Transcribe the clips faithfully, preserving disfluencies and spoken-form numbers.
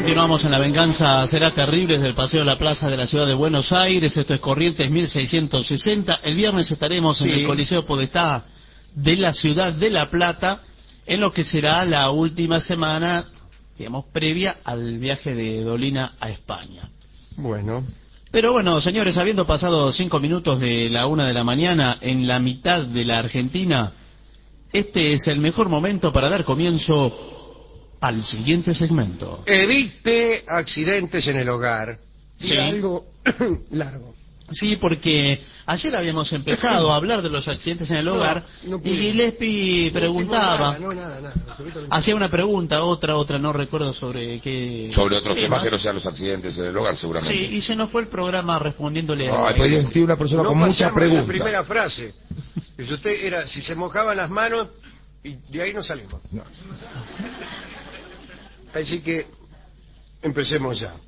Continuamos en La Venganza Será Terrible desde el Paseo de la Plaza de la Ciudad de Buenos Aires. Esto es Corrientes mil seiscientos sesenta. El viernes estaremos sí. en el Coliseo Podestá de la Ciudad de La Plata, en lo que será la última semana, digamos, previa al viaje de Dolina a España. Bueno. Pero bueno, señores, habiendo pasado cinco minutos de la una de la mañana en la mitad de la Argentina, este es el mejor momento para dar comienzo al siguiente segmento. Evite accidentes en el hogar. Sí. Y algo largo. Sí, porque ayer habíamos empezado a hablar de los accidentes en el hogar, no, no y Gillespie preguntaba, no, nada, nada, nada, hacía una pregunta, otra, otra, no recuerdo sobre qué... Sobre otros temas que no sean los accidentes en el hogar, seguramente. Sí, y se nos fue el programa respondiéndole no, a... Ay, pues tiene una persona no con muchas preguntas. La primera frase, que si usted era, si se mojaban las manos, y de ahí no salimos. No. Así que empecemos ya.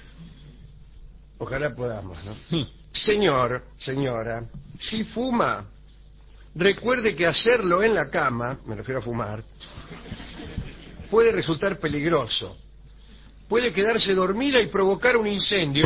Ojalá podamos, ¿no? Señor, señora, si fuma, recuerde que hacerlo en la cama, me refiero a fumar, puede resultar peligroso. Puede quedarse dormida y provocar un incendio.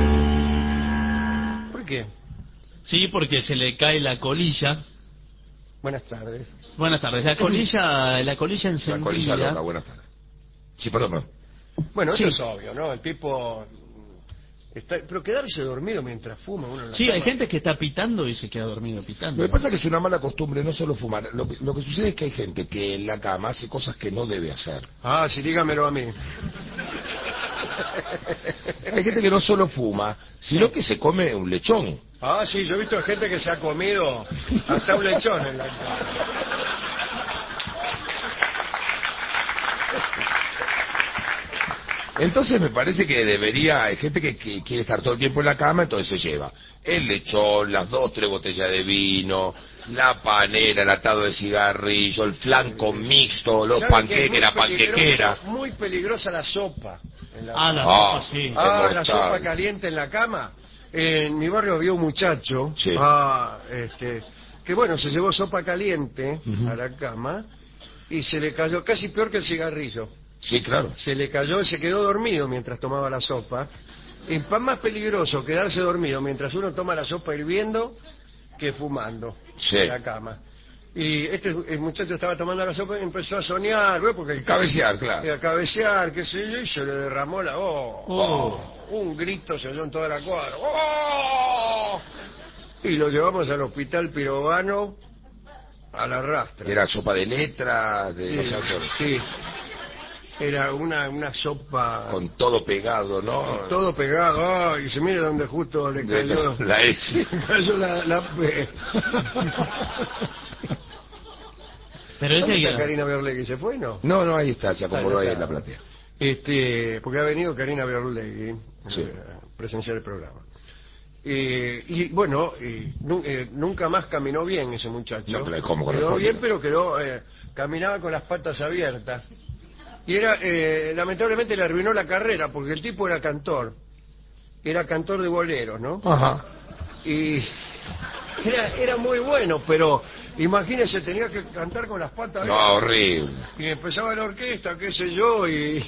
¿Por qué? Sí, porque se le cae la colilla. Buenas tardes. Buenas tardes. La colilla, la colilla encendida. La colilla loca, buenas tardes. Sí, perdón, perdón. Bueno, sí. Eso es obvio, ¿no? El tipo... Está... Pero quedarse dormido mientras fuma uno en la Sí, cama. hay gente que está pitando y se queda dormido pitando. Lo que pasa es que es una mala costumbre, no solo fumar. Lo que, lo que sucede es que hay gente que en la cama hace cosas que no debe hacer. Ah, sí, dígamelo a mí. Hay gente que no solo fuma, sino que se come un lechón. Ah, sí, yo he visto gente que se ha comido hasta un lechón en la cama. Entonces me parece que debería, hay gente que, que quiere estar todo el tiempo en la cama, entonces se lleva el lechón, las dos, tres botellas de vino, la panera, el atado de cigarrillo, el flanco mixto, los panqueques, la panquequera. Muy peligrosa la sopa. En la ah, la ah, sopa, sí. Ah, la sopa caliente en la cama. En mi barrio había un muchacho, sí. ah, este, que bueno, se llevó sopa caliente uh-huh. a la cama y se le cayó, casi peor que el cigarrillo. Sí, claro. Se le cayó y se quedó dormido mientras tomaba la sopa. Es más peligroso quedarse dormido mientras uno toma la sopa hirviendo que fumando sí. en la cama. Y este el muchacho estaba tomando la sopa y empezó a soñar, ¿ves? Porque el cabecear, claro. A cabecear, qué sé yo, y se le derramó la voz. Oh. Oh, un grito se oyó en toda la cuadra. ¡Oh! Y lo llevamos al hospital pirobano a la rastra. Era sopa de letras, de... Sí, sí. Era una, una sopa... Con todo pegado, ¿no? Con todo pegado. Ay, y se mira donde justo le cayó... La, la S. Le cayó la, la P. Pero ese ¿Dónde ya... está Karina Biorlegui? ¿Se fue, no? No, no, ahí está, se acomodó ahí, ahí en la platea. Este, porque ha venido Karina Biorlegui sí. eh, a presenciar el programa. Eh, y bueno, eh, nu eh, nunca más caminó bien ese muchacho. No, ¿cómo quedó bien, pero quedó eh, caminaba con las patas abiertas. Y era, eh, lamentablemente le arruinó la carrera, porque el tipo era cantor. Era cantor de boleros, ¿no? Ajá. Y era, era muy bueno, pero imagínese, tenía que cantar con las patas abiertas. No, horrible. Y empezaba la orquesta, qué sé yo, y...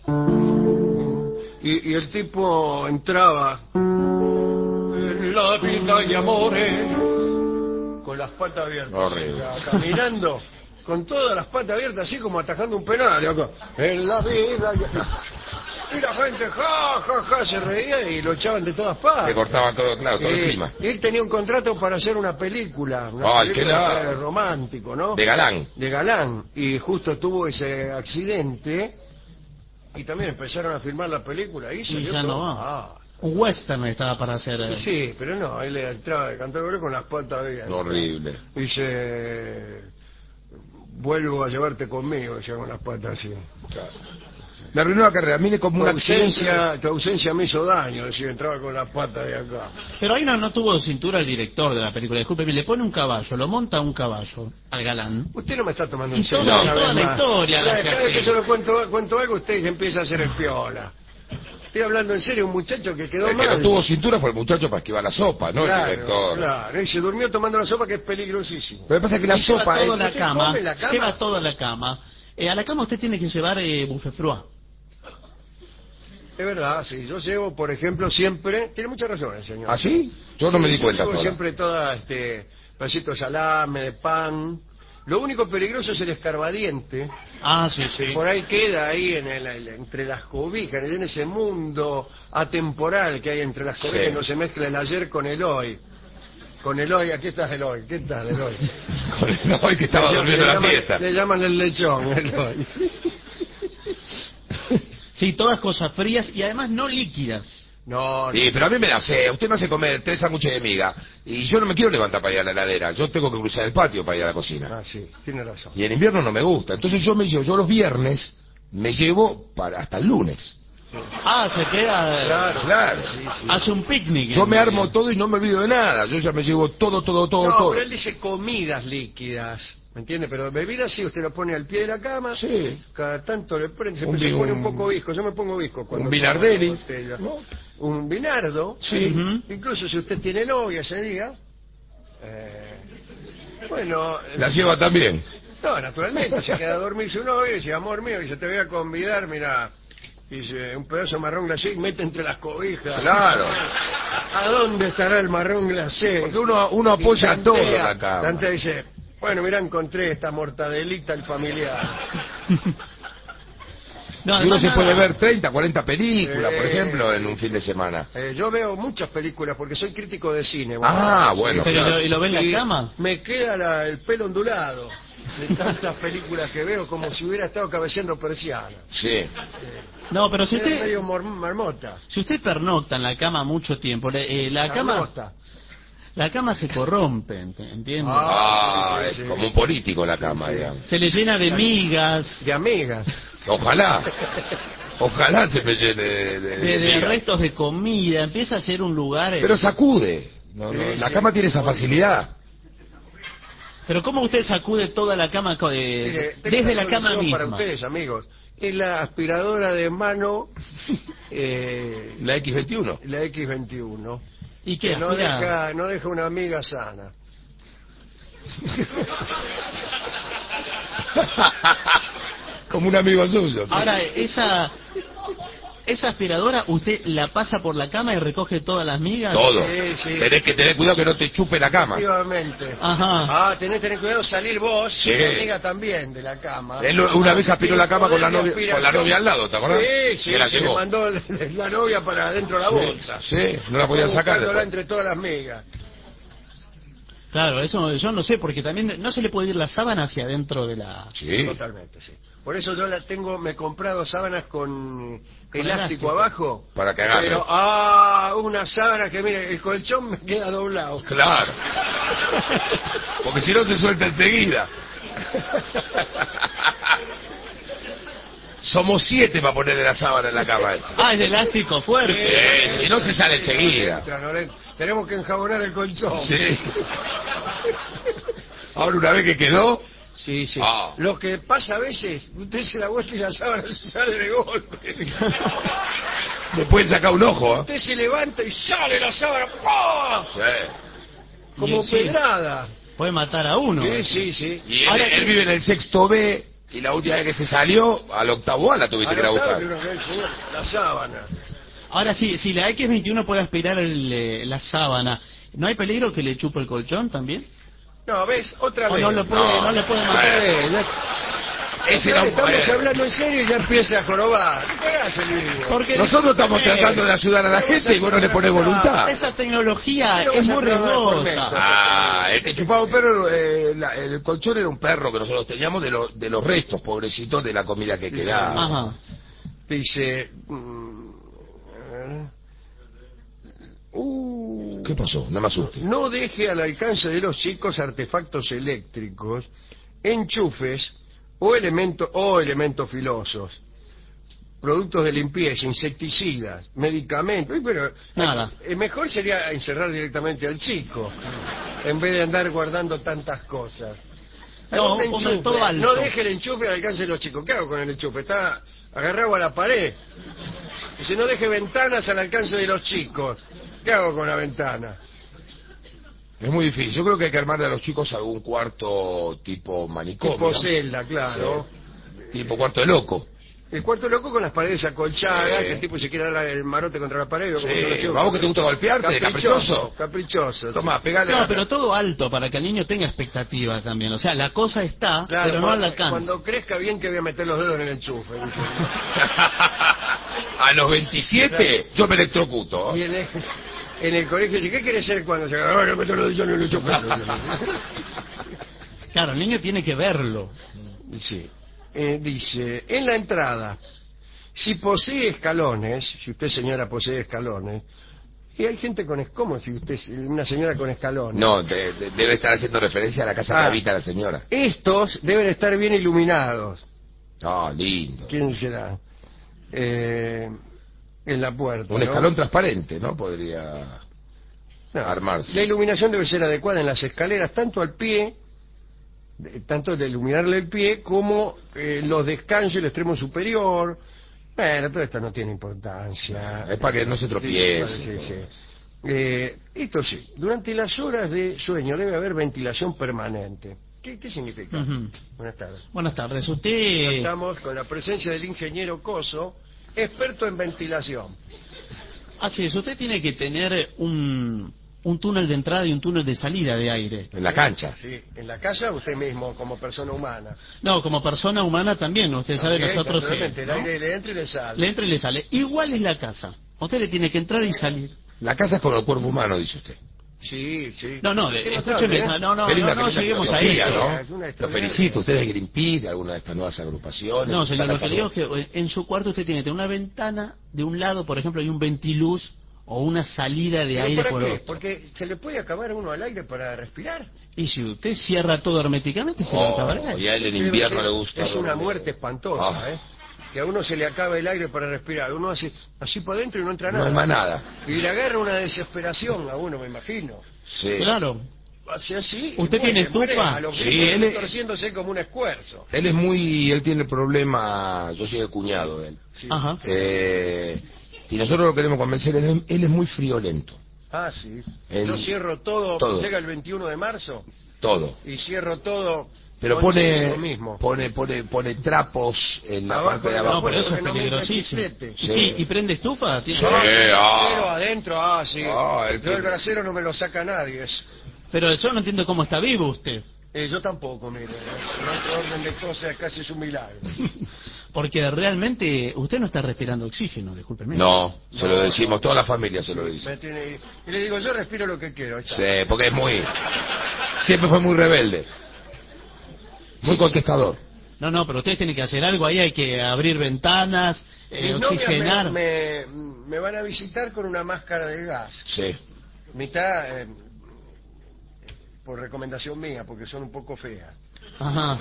Y, y el tipo entraba... En la vida y amores... Con las patas abiertas. Horrible. O sea, caminando... con todas las patas abiertas, así como atajando un penal. Acá. En la vida... Y la gente, ja, ja, ja, se reía y lo echaban de todas partes. Le cortaba todo, claro, todo eh, el clima. Él tenía un contrato para hacer una película, una Ay, película qué romántico, ¿no? De galán. De galán. Y justo tuvo ese accidente y también empezaron a filmar la película y, y ya todo. No va. Ah. Un western estaba para hacer. Eh. Sí, pero no, él entraba de cantor con las patas abiertas. Horrible. Dice, vuelvo a llevarte conmigo, decía con las patas así. Claro. Le arruinó la carrera, mire como una ausencia, tu ausencia me hizo daño, decía, entraba con las patas de acá. Pero ahí no, no tuvo cintura el director de la película, discúlpeme, le pone un caballo, lo monta un caballo al galán. Usted no me está tomando en y serio. Toda, no, toda la más. historia. Cada, la cada vez que yo le cuento, cuento algo, usted empieza a hacer el piola. Estoy hablando en serio, un muchacho que quedó el mal. que no tuvo cintura fue el muchacho para esquivar la sopa, ¿no? Claro, el director. Claro, y se durmió tomando la sopa, que es peligrosísimo. Lo que pasa es que la y sopa... Lleva toda es... la cama, la cama, lleva toda la cama. Eh, a la cama usted tiene que llevar eh, buffet froid. Es verdad, sí. Yo llevo, por ejemplo, siempre... Tiene muchas razones, señor. ¿Ah, sí? Yo no Sí, me di yo cuenta. llevo Toda. siempre toda, este, pedacito de salame, de pan. Lo único peligroso es el escarbadiente. Ah, sí, sí. Por ahí queda ahí en el, el- entre las cobijas, en ese mundo atemporal que hay entre las cobijas, Sí. que no se mezcla el ayer con el hoy. Con el hoy, aquí estás el hoy, ¿qué tal el hoy? Con el hoy que estaba Le durmiendo la llaman- siesta. Le llaman el lechón, el hoy. Sí, todas cosas frías y además no líquidas. No, no. Sí, pero a mí me da sed. Usted me hace comer tres sándwiches de miga y yo no me quiero levantar para ir a la heladera. Yo tengo que cruzar el patio para ir a la cocina. Ah, sí, tiene razón. Y en invierno no me gusta. Entonces yo me llevo, yo los viernes me llevo para hasta el lunes. Ah, se queda... Claro, Claro. sí, sí. Hace un picnic. Yo en- me armo todo y no me olvido de nada. Yo ya me llevo todo, todo, todo, No, todo. pero él dice comidas líquidas, ¿me entiende? Pero bebidas sí, usted lo pone al pie de la cama, Sí. cada tanto le prende, Un se vi- pone un un- poco visco, yo me pongo visco cuando un tomo Vinardelli. la botella. ¿No? Un vinardo, Sí. Ujú. incluso si usted tiene novia ese día, eh, bueno, eh, La lleva también. no, naturalmente, se queda a dormir su novia y dice, amor mío, dice, te voy a convidar, mira, dice, un pedazo de marrón glacé y mete entre las cobijas. Claro. ¿A dónde estará el marrón glacé? Porque uno, uno apoya Y todo tantea, en la cama. tantea dice, bueno, mira, encontré esta mortadelita al familiar. No, Y uno además se puede nada. ver treinta, cuarenta películas, por Eh, ejemplo, en un fin de semana. Eh, yo veo muchas películas porque soy crítico de cine. Ah, bueno, Pero, claro. ¿y lo- ¿y lo ve en Y la cama? Me queda la- el pelo ondulado de tantas películas que veo, como si hubiera estado cabeceando persiana. Sí. No, pero si Es usted... medio mor- marmota. Si usted pernocta en la cama mucho tiempo, le- eh, la cama Marmota. la cama se corrompe, ent- ¿entiende? Ah, sí, sí, es sí. como un político la cama, Sí, sí. digamos. Se le llena de migas, De amigas. Ojalá. Ojalá se me llene de, de- de, de de migas. restos de comida, empieza a ser un lugar... eh, Pero sacude. No, no, Sí, la sí. cama tiene esa facilidad. Pero ¿cómo usted sacude toda la cama co- eh, Mire, tengo desde una la cama solución misma? para ustedes, amigos. Es la aspiradora de mano, eh, La equis veintiuno. la equis veintiuno. ¿Y qué? Que no Aspira- deja, no deja una amiga sana. Como un amigo suyo. sí. Ahora, esa esa aspiradora, usted la pasa por la cama y recoge todas las migas. Todo. Sí, sí. Tenés que tener cuidado que no te chupe la cama. Efectivamente. Ajá. Ah, tenés que tener cuidado de salir vos Sí. y la amiga también de la cama. Él una vez aspiró la cama con la Poder de novia, con la aspiración. novia al lado, ¿te acordás? Sí, sí, Que la se le llevó. mandó la novia para adentro de la bolsa. Sí, no la podían sacar Buscándola después. entre todas las migas. Claro, eso yo no sé, porque también no se le puede ir la sábana hacia adentro de la... Sí. Totalmente, sí. Por eso yo la tengo, me he comprado sábanas con, Con elástico, elástico. abajo. Para que agarre. Pero, ah, una sábana que, mire, el colchón me queda doblado. Claro. Porque si no se suelta enseguida. Somos siete para ponerle la sábana en la cama. eh. Ah, es de elástico fuerte. Sí, si no se sale enseguida. Entra, no le- tenemos que enjabonar el colchón. Sí. Ahora una vez que quedó, Sí, sí. Ah. Lo que pasa a veces, usted se la vuelta y la sábana se sale de golpe. le pueden sacar un ojo. ¿eh? Usted se levanta y sale la sábana, ¡pah! Sí. Como Y sí. pedrada. Puede matar a uno. Sí, sí, sí. Y él, Ahora él que- vive en el sexto B y la última vez que se salió, al octavo A la tuviste que ir a Anotado, buscar. creo que el señor, la sábana. Ahora sí, si la equis veintiuno puede aspirar el, eh, la sábana, ¿no hay peligro que le chupe el colchón también? No, ¿ves? Otra ¿O vez. no, lo puede, No. no, le puede matar? Eh, ya- Ese era un- Estamos eh, hablando en serio y ya empieza a jorobar. ¿Qué te hagas el vivo? Porque Nosotros estamos eh, tratando de ayudar a la gente y vos no le pones voluntad. Esa tecnología Pero es vas a muy trabajar por riesgosa. meses. Ah, el que chupaba un perro, eh, la- el colchón era un perro que nosotros teníamos de, lo- de los restos, pobrecitos, de la comida que quedaba. Ajá. Dice... mm, eh, uh, ¿Qué pasó? No me asustes. no deje al alcance de los chicos artefactos eléctricos, enchufes o elementos o elementos filosos, productos de limpieza, insecticidas, medicamentos. Uy, pero Nada. eh, mejor sería encerrar directamente al chico en vez de andar guardando tantas cosas. No, Un ponga enchufe. todo alto. No deje el enchufe al alcance de los chicos. ¿Qué hago con el enchufe? Está agarrado a la pared. Dice, no deje ventanas al alcance de los chicos. ¿Qué hago con la ventana? Es muy difícil. Yo creo que hay que armarle a los chicos algún cuarto tipo manicomio. Tipo celda, claro. Tipo cuarto de loco. El cuarto loco con las paredes acolchadas, Sí. que el tipo se quiere dar el marote contra la pared. Sí, como todos los chicos. vamos que te gusta golpearte, caprichoso. Caprichoso. Toma, pegale. No, a- pero todo alto para que el niño tenga expectativa también. O sea, la cosa está, Claro, pero no cuando, al alcance. cuando crezca bien que voy a meter los dedos en el enchufe. A los veintisiete yo me electrocuto. Y en el, en el colegio dice, ¿qué quieres ser cuando se agarra? No meto los dedos en el enchufe. Claro, el niño tiene que verlo. Sí. Eh, dice, en la entrada, si posee escalones, si usted señora posee escalones, y hay gente con es como si usted es una señora con escalones. No, de- de- debe estar haciendo referencia a la casa Ah. que habita la señora. Estos deben estar bien iluminados. Ah, lindo. ¿Quién será? Eh, en la puerta. Un ¿no? escalón transparente, ¿no? Podría No. armarse. La iluminación debe ser adecuada en las escaleras, tanto al pie, de- tanto de iluminarle el pie, como eh, los descansos y el extremo superior. Bueno, todo esto no tiene importancia. Es para que no se tropiece. Sí, sí, sí. Eh, esto sí, durante las horas de sueño debe haber ventilación permanente. ¿Qué, qué significa? Ujú. Buenas tardes. Buenas tardes. Usted... Estamos con la presencia del ingeniero Coso, experto en ventilación. Así es, usted tiene que tener un, un túnel de entrada y un túnel de salida de aire. En la cancha. Sí, en la casa usted mismo, como persona humana. No, como persona humana también, usted sabe, Ok, nosotros... sí, naturalmente, el ¿no? aire le entra y le sale. Le entra y le sale. Igual es la casa. Usted le tiene que entrar y salir. La casa es como el cuerpo humano, dice usted. Sí, sí. No, no, de- Qué escúcheme, notable, ¿eh? no, no, Qué linda, no, no qué linda lleguemos a filosofía, eso. ¿no? Es una Lo extraordinaria. felicito. Usted es de Greenpeace, de alguna de estas nuevas agrupaciones. No, señor, Está lo que le digo casado. es que en su cuarto usted tiene que tener una ventana de un lado, por ejemplo, y un ventiluz o una salida de ¿Pero aire para por qué? otro. Porque se le puede acabar uno al aire para respirar. Y si usted cierra todo herméticamente, se va a acabar el Oh, aire. y a él en Debe invierno ser- le gusta. Es una dormir. muerte espantosa, Ah. ¿eh? Que a uno se le acaba el aire para respirar. Uno hace así para adentro y no entra No nada. hay más nada. Y le agarra una desesperación a uno, me imagino. Sí. Claro. Hace así. y ¿Usted muere, tiene muere estufa? a los Sí, gritos, él es- torciéndose como un esfuerzo. Él es muy... Él tiene el problema... Yo soy el cuñado de él. Sí. Ajá. Eh, y nosotros lo queremos convencer. Él, es- él es muy friolento. Ah, sí. El- Yo cierro todo, todo. llega el veintiuno de marzo Todo. y cierro todo. Pero once de pone, lo mismo. pone, pone, pone trapos en la Abajo parte de de la abajo. No, pero puerta eso es que no me entra peligrosísimo. chiflete. Sí. ¿Y, y prende estufa? ¿Tiene- Sí. Ah, el ah. brasero adentro, ah, sí. Ah, el Yo que- el brasero no me lo saca nadie. eso. Pero yo no entiendo cómo está vivo usted. Eh, yo tampoco, mire. En otro orden de cosas casi es un milagro. Porque realmente usted no está respirando oxígeno, discúlpeme. No, se lo No, decimos, no. toda la familia se lo Me dice. tiene- y le digo, yo respiro lo que quiero. ahí está. Sí, porque es muy... Siempre fue muy rebelde. Muy contestador. No, no, pero ustedes tienen que hacer algo ahí, hay que abrir ventanas, eh, Mis novias oxigenar. me, me, me van a visitar con una máscara de gas. Sí. Mitad eh, por recomendación mía, porque son un poco feas. Ajá.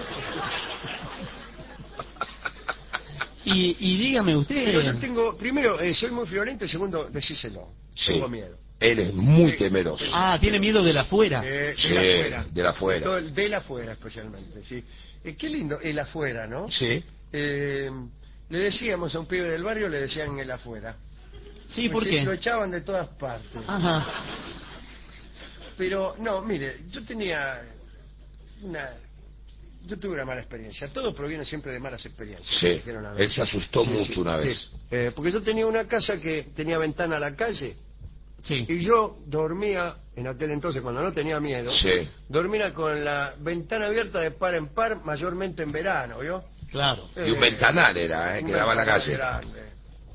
Y, y dígame Pero yo usted, tengo, primero, eh, soy muy violento y segundo, decíselo. Sí. Tengo miedo. Él es muy Sí. temeroso. ah, tiene miedo de la afuera. Eh, Sí, del afuera. del afuera. Todo el- del afuera, especialmente, sí. Eh, qué lindo, el afuera, ¿no? Sí. Eh, le decíamos a un pibe del barrio, le decían el afuera. Sí, ¿por Pues, qué? Lo echaban de todas partes. Ajá. Pero, no, mire, yo tenía una... Yo tuve una mala experiencia. Todo proviene siempre de malas experiencias. Sí. me dijeron una vez. Él se asustó Sí, mucho sí, una sí. vez. Eh, porque yo tenía una casa que tenía ventana a la calle Sí. y yo dormía, en aquel entonces cuando no tenía miedo, Sí. dormía con la ventana abierta de par en par, mayormente en verano, ¿vio? Claro. Y un ventanal era, ¿eh? un Que daba a la ventanal calle. grande.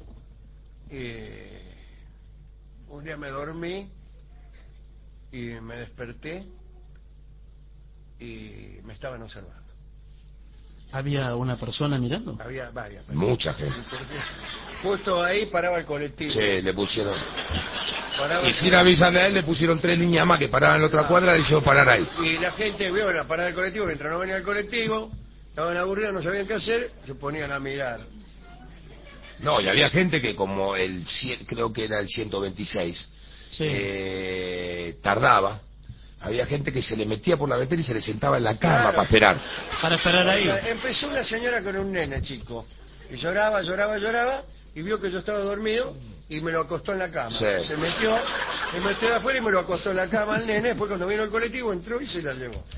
Y un día me dormí y me desperté y me estaban observando. ¿Había una persona mirando? Había varias. Mucha gente. Porque justo ahí paraba el colectivo. Sí, le pusieron... Paraba Y el- sin avisarle a él, le pusieron tres líneas más que paraban en la otra cuadra y le hicieron parar ahí. Y la gente vio la parada del colectivo, mientras no venía el colectivo, estaban aburridos, no sabían qué hacer, se ponían a mirar. No, y había gente que como el... cien creo que era el ciento veintiséis, Sí. eh, tardaba. Había gente que se le metía por la ventana y se le sentaba en la cama Claro. para esperar. Para esperar ahí. Empezó una señora con un nene chico, y lloraba, lloraba, lloraba, y vio que yo estaba dormido, y me lo acostó en la cama. Sí. Se metió, me metió de afuera y me lo acostó en la cama al nene, después cuando vino el colectivo entró y se la llevó.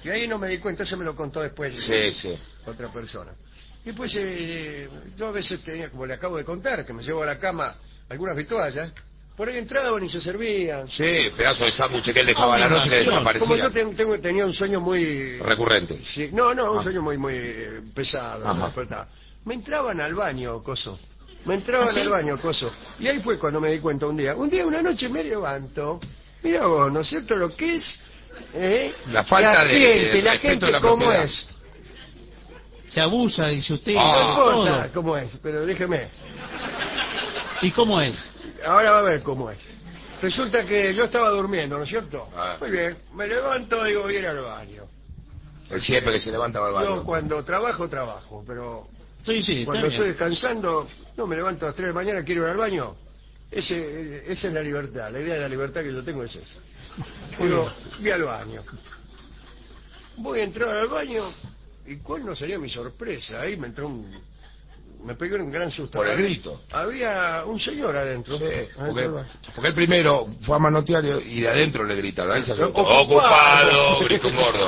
Y ahí no me di cuenta, eso me lo contó después. Sí, sí. Otra persona. Y pues eh, yo a veces tenía, como le acabo de contar, que me llevo a la cama algunas vituallas. Por ahí entraban y se servían. Sí, pedazo de sándwich que él dejaba a la noche que desaparecía. Como yo ten, tengo, tenía un sueño muy... Recurrente. Sí, no, no, un ah. sueño muy muy eh, pesado. Me, me entraban al baño, coso. Me entraban ¿Ah, sí? al baño, coso. Y ahí fue cuando me di cuenta un día. Un día, una noche me levanto. Mira vos, ¿no es cierto lo que es? ¿Eh? La falta la de, gente, de la gente la cómo propiedad. es. Se abusa, dice usted. Ah, no importa cómo es, pero déjeme. ¿Y cómo es? Ahora va a ver cómo es. Resulta que yo estaba durmiendo, ¿no es cierto? Ah. Muy bien, me levanto y digo, voy a ir al baño. Él siempre que se levanta va al baño. Yo cuando trabajo, trabajo, pero sí, sí, cuando bien. estoy descansando, no me levanto a las tres de la mañana, quiero ir al baño. Ese, esa es la libertad, la idea de la libertad que yo tengo es esa. Digo, voy al baño. Voy a entrar al baño y cuál no sería mi sorpresa. Ahí me entró un... Me pegué un gran susto. Por el grito. Había un señor adentro. Sí, adentro porque, porque el primero fue a manotear y de adentro le gritaron. Ahí se asustó. ¡Ocupado! ¡Ocupado! Gritó un gordo.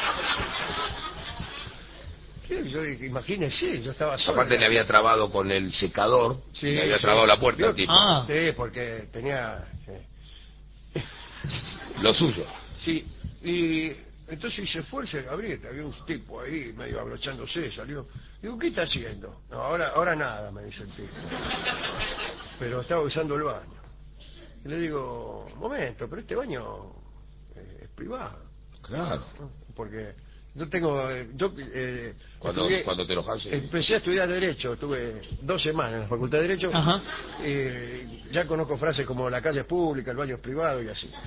¿Qué? Yo dije, imagínese, yo estaba solo. Aparte le había trabado con el secador. Sí, le había sí. trabado la puerta al tipo. Ah. Sí, porque tenía... Sí. Lo suyo. Sí, y entonces hice fuerza, Gabriel, había un tipo ahí medio abrochándose, salió. Digo, ¿qué está haciendo? No, ahora, ahora nada, me dice el tipo. Pero estaba usando el baño. Y le digo, un momento, pero este baño eh, es privado. Claro. ¿No? Porque yo tengo... Eh, yo, eh, cuando, estudié, cuando te enojas. Sí. Empecé a estudiar Derecho, tuve dos semanas en la Facultad de Derecho. Ajá. Eh, ya conozco frases como la calle es pública, el baño es privado y así.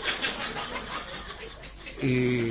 Y,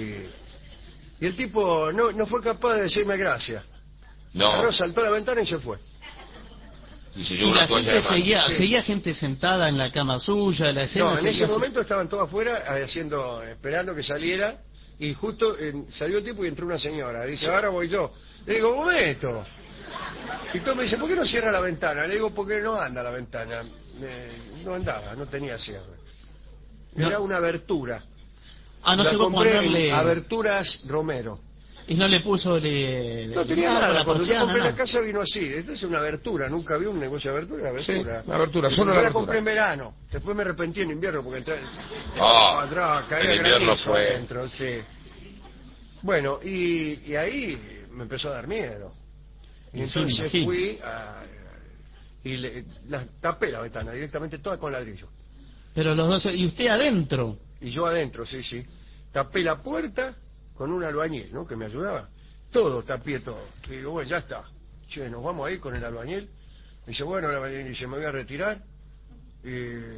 y el tipo no, no fue capaz de decirme gracias. No. Agarró, saltó a la ventana y se fue. Y, se y la gente seguía, sí. seguía gente sentada en la cama suya, la escena. No, en ese así. momento estaban todos afuera haciendo, esperando que saliera. Y justo eh, salió el tipo y entró una señora. Dice, ahora voy yo. Le digo, un momento. Y todo me dice, ¿por qué no cierra la ventana? Le digo, porque no anda la ventana. Eh, no andaba, no tenía cierre. Era no. una abertura. Ah, no la sé cómo compré ponerle... en Aberturas Romero. Y no le puso... Le... No tenía nada, la cuando yo compré no. la casa vino así. Esta es una abertura, nunca vi un negocio de abertura, abertura. Sí, una abertura, solo la, la la abertura. compré en verano, después me arrepentí en invierno porque entré... Oh, atrás, caía el invierno fue... adentro, sí. Bueno, y, y ahí me empezó a dar miedo. Y, y entonces sí, fui a... y le, la, tapé la ventana directamente toda con ladrillo. Pero los dos... ¿Y usted adentro? Y yo adentro, sí, sí. Tapé la puerta con un albañil, ¿no? Que me ayudaba. Todo, tapé todo. Y digo, bueno, ya está. Che, nos vamos a ir con el albañil. Me dice, bueno, el albañil dice, me voy a retirar. Y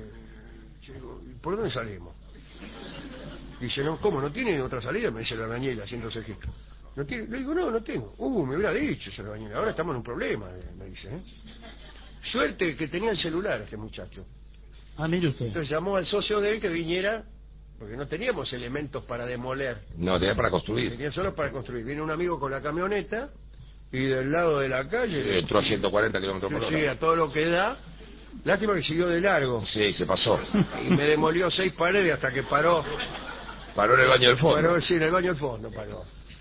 digo, ¿por dónde salimos? Dice, no, ¿cómo? ¿No tiene otra salida? Me dice el albañil haciéndose gesto. ¿No tiene? Le digo, no, no tengo. Uh, me hubiera dicho ese albañil. Ahora estamos en un problema, me dice. ¿eh? Suerte que tenía el celular este muchacho. Ah, mire usted. Entonces llamó al socio de él que viniera, porque no teníamos elementos para demoler. No, tenía para construir. Tenía solo para construir. Viene un amigo con la camioneta y del lado de la calle... Sí, entró a ciento cuarenta kilómetros por hora. Sí, a todo lo que da. Lástima que siguió de largo. Sí, se pasó. Y me demolió seis paredes hasta que paró. Paró en el baño del fondo. Paró, sí, en el baño del fondo paró.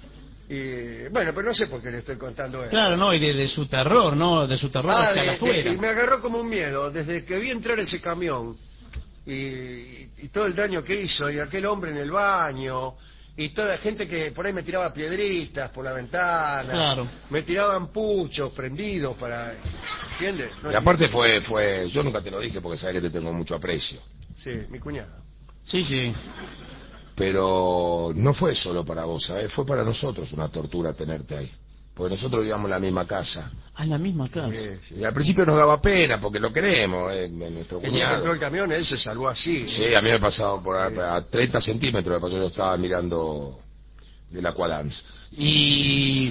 Y bueno, pero no sé por qué le estoy contando eso. Claro, no, y de, de su terror, ¿no? De su terror ah, hacia de, afuera. Y me agarró como un miedo. Desde que vi entrar ese camión y, y, y todo el daño que hizo, y aquel hombre en el baño, y toda la gente que por ahí me tiraba piedritas por la ventana. Claro. Me tiraban puchos prendidos para... ¿Entiendes? No, y aparte fue, fue... Yo nunca te lo dije porque sabes que te tengo mucho aprecio. Sí, mi cuñado. Sí, sí. Pero no fue solo para vos, ¿sabes? Fue para nosotros una tortura tenerte ahí. Porque nosotros vivíamos en la misma casa. Ah, en la misma casa. Sí, sí. Y al principio nos daba pena porque lo queremos, eh, nuestro Él cuñado. encontró el camión, él se salvó así. Sí, a mí me pasaba por a, a treinta centímetros, después yo estaba mirando del Aquadance. Y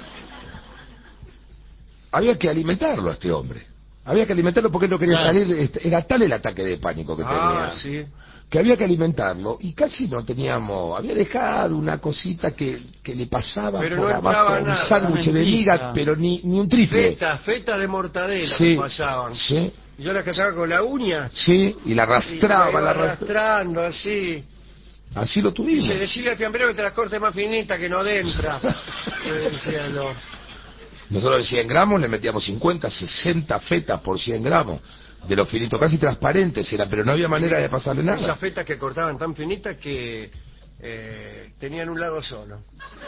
había que alimentarlo a este hombre. Había que alimentarlo porque él no quería claro. salir. Era tal el ataque de pánico que ah, tenía. Sí. Que había que alimentarlo y casi no teníamos, había dejado una cosita que, que le pasaba pero por no abajo, un nada, sándwich de miga, pero ni, ni un triple. Feta, feta de mortadela sí, que pasaban. Sí. Yo la cazaba con la uña. Sí, y la arrastraba. Y la la arrastrando así. Así lo tuvimos. Dice, decirle al fiambrero que te la corte más finita, que no dentra. Nosotros de cien gramos le metíamos cincuenta, sesenta fetas por cien gramos. De los finitos, casi transparentes era, pero no había manera de pasarle nada. Esas fetas que cortaban tan finitas que eh, tenían un lado solo.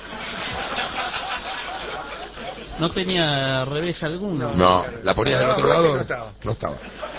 No tenía revés alguno. No, la ponías del otro lado. No estaba. No estaba.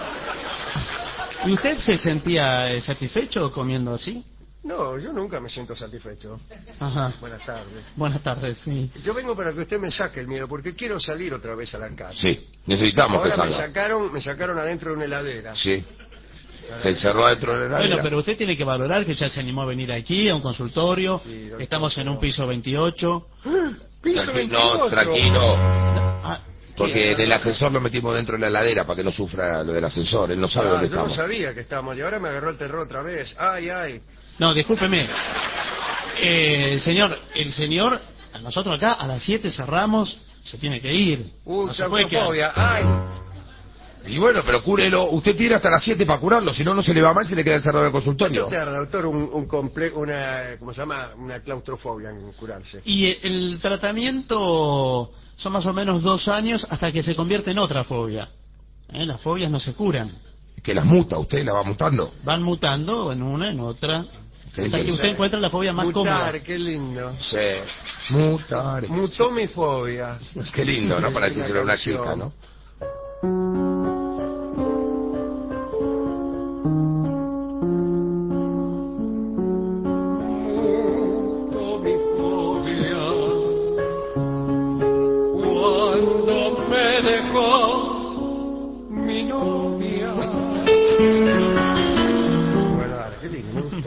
¿Y usted se sentía eh, satisfecho comiendo así? No, yo nunca me siento satisfecho. Ajá. Buenas tardes. Buenas tardes, sí. Yo vengo para que usted me saque el miedo, porque quiero salir otra vez a la calle. Sí, necesitamos Ahora que me salga. sacaron, me sacaron adentro de una heladera. Sí. Se encerró adentro de la heladera. Bueno, pero usted tiene que valorar que ya se animó a venir aquí, a un consultorio. Sí, doctor, Estamos en un pero- piso veintiocho. Piso Tranqui- veintiocho. No, tranquilo. Ah, Porque del ascensor lo metimos dentro de la heladera para que no sufra lo del ascensor. Él no sabe Ah, dónde yo no estamos. sabía que estábamos y ahora me agarró el terror otra vez. Ay, ay. no, discúlpeme. Eh, señor, el señor, a nosotros acá a las siete cerramos, se tiene que ir. Uh, No se puede quedar. claustrofobia. Ay. Y bueno, pero cúrelo. Usted tiene hasta las siete para curarlo. Si no, no se le va mal si le queda encerrado en el consultorio. ¿Cuánto tarda, doctor, un, un comple una, ¿cómo se llama? Una claustrofobia en curarse? Y el tratamiento son más o menos dos años hasta que se convierte en otra fobia. ¿Eh? Las fobias no se curan. Que las muta, usted la va mutando. Van mutando en una, en otra. Qué Hasta que lindo. usted encuentra la fobia más Mutar, cómoda. qué lindo. Sí. Mutar. Mutó mi fobia. Qué lindo, ¿no? Para decirlo a una chica, ¿no? Mutó mi fobia cuando me dejó mi novia. Bueno, dale, qué lindo, me gustó.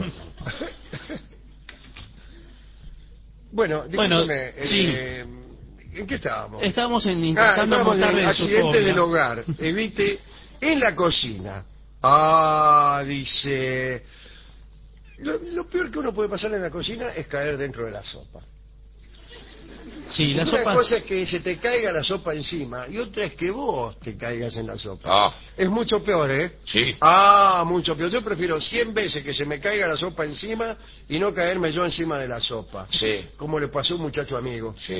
Bueno, Bueno, discúlpeme, sí. eh, ¿en qué estábamos? Estamos en Ah, intentando estamos en montarle su accidente fobia. del hogar. Evite en la cocina. Ah, dice. Lo, lo peor que uno puede pasar en la cocina es caer dentro de la sopa. Sí, la Una sopa. cosa es que se te caiga la sopa encima y otra es que vos te caigas en la sopa. Ah, Es mucho peor, ¿eh? sí. Ah, mucho peor. Yo prefiero cien veces que se me caiga la sopa encima y no caerme yo encima de la sopa. Sí, Como le pasó a un muchacho amigo. sí.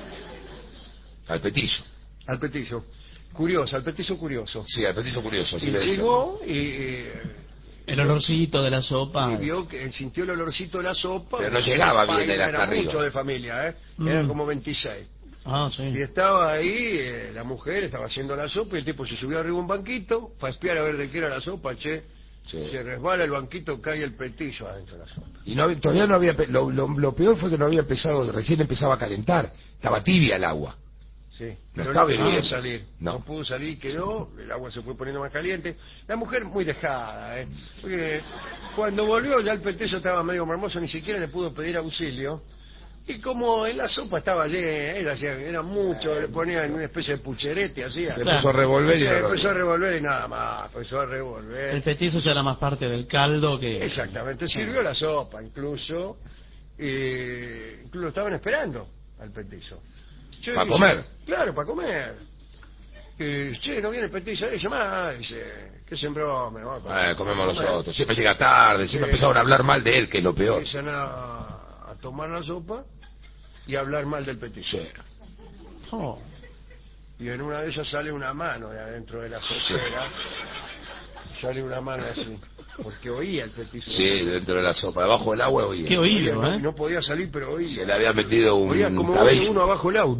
Al petizo. Al petizo. Curioso, al petizo curioso. Sí, al petizo curioso. Y Sí, le decía. llegó y, y- El olorcito de la sopa. y vio que sintió el olorcito de la sopa. Pero no llegaba Papá, bien, era hasta era arriba. mucho de familia, ¿eh? Mm. Eran como veintiséis. Ah, Y sí. estaba ahí, eh, la mujer estaba haciendo la sopa y el tipo se subió arriba a un banquito para espiar a ver de qué era la sopa, che. Sí. Se resbala el banquito, cae el petillo adentro de la sopa. Y no, había- todavía no había... pe- Lo, lo, lo peor fue que no había empezado, recién empezaba a calentar. Estaba tibia el agua. Sí, No pero estaba no pudo hirviendo. salir. No. No. pudo salir, quedó, el agua se fue poniendo más caliente. La mujer muy dejada, ¿eh? Porque cuando volvió ya el petillo estaba medio marmoso, ni siquiera le pudo pedir auxilio. Y como en la sopa estaba llena, ella hacía, era mucho, le ponía en una especie de pucherete, hacía. Se Claro. puso a revolver y Eh, no lo empezó a vio. revolver y nada más, empezó a El revolver. petizo ya era más parte del caldo que... Exactamente, sirvió la sopa incluso, y incluso lo estaban esperando al petizo. Che, ¿Pa dice, comer? Claro, para comer. Y, che, no viene el petizo, dice, más, dice, que se embrome, vamos a comer. Eh, comemos Vamos a comer. nosotros. Siempre llega tarde, siempre Sí. empezaron a hablar mal de él, que es lo peor. Empiezan a, a tomar la sopa y a hablar mal del petizo. Sí. Oh. Y en una de ellas sale una mano de adentro de la sopera. Sale una mano así, porque oía el petizo. Sí, dentro de la sopa, debajo del agua oía. Qué Oía, oído, no, ¿eh? no podía salir, pero oía. Se le había metido un Oía como oye cabello. uno abajo el agua.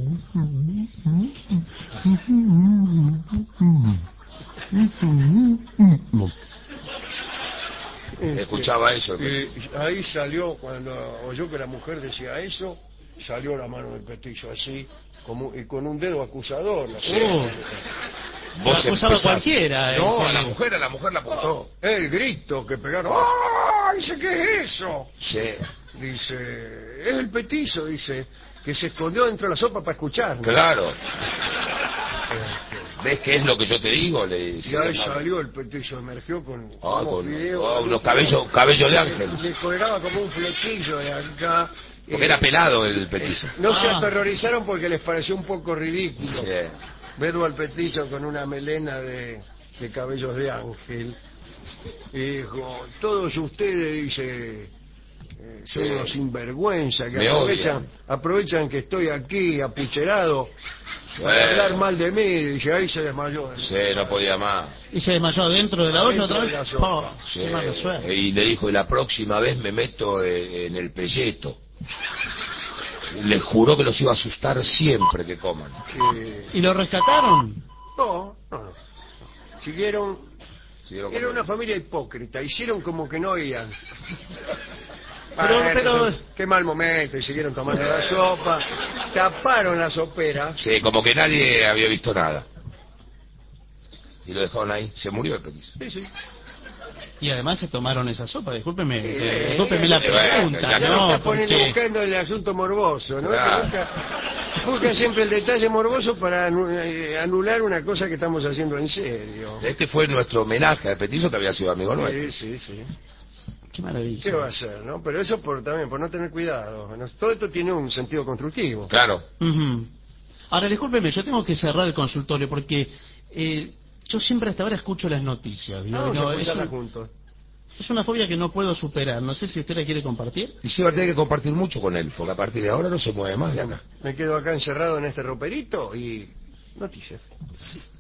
Escuchaba eso. Y ahí salió, cuando oyó que la mujer decía eso, salió la mano del petizo así, como, y con un dedo acusador. La Sí. mujer. Lo acusaba empezás- cualquiera, No, ese. a la mujer, a la mujer la apuntó. El grito que pegaron. ¡Ah! Dice, ¿qué es eso? Sí. Dice, es el petizo, dice, que se escondió dentro de la sopa para escuchar. Claro. ¿Ves qué es lo que yo te digo? Le Y decía. ahí salió el petizo, emergió con, Ah, unos con fideos. ah, unos cabellos, cabellos de ángel. Le colgaba como un flequillo de acá. Porque Eh, era pelado el petizo. No se Ah. aterrorizaron porque les pareció un poco ridículo Sí. verlo al petizo con una melena de, de cabellos de ángel. Y dijo, todos ustedes, dice, eh, soy Sí. unos sinvergüenza que Me aprovechan, odian. aprovechan que estoy aquí apucherado para Eh. hablar mal de mí. Y dice, ahí se desmayó. Sí, no podía más. ¿Y se desmayó dentro de la olla Adentro otra de la vez? sopa. Oh, Sí. qué mala suerte. Y le dijo, y la próxima vez me meto eh, en el pelleto. Les juró que los iba a asustar siempre que coman. Sí. ¿Y lo rescataron? No, no, no. Siguieron. Siguieron Era comiendo. una familia hipócrita. Hicieron como que no oían. Pero- Bueno, pero- qué mal momento. Y siguieron tomando la sopa. Taparon la sopera. Sí, como que nadie había visto nada. Y lo dejaron ahí. Se murió el petiso. Sí, sí. Y además se tomaron esa sopa, discúlpeme, Sí, eh, eh, discúlpeme la eh, bueno, pregunta, ya Ya no, me ¿no? está poniendo Porque buscando el asunto morboso, ¿no? Claro. Que Busca, busca siempre el detalle morboso para anu- eh, anular una cosa que estamos haciendo en serio. Este fue nuestro homenaje al petiso que había sido amigo nuestro. Sí, sí, sí. qué maravilla. ¿Qué va a hacer, no? Pero eso por también, por no tener cuidado. ¿no? Todo esto tiene un sentido constructivo. Claro. Ujú. Ahora, discúlpeme, yo tengo que cerrar el consultorio porque eh, yo siempre hasta ahora escucho las noticias. ¿no? Vamos No, a es, escucharla un- juntos. es una fobia que no puedo superar. No sé si usted la quiere compartir. Y sí va a tener que compartir mucho con él, porque a partir de ahora no se mueve más de acá. Me quedo acá encerrado en este roperito y noticias.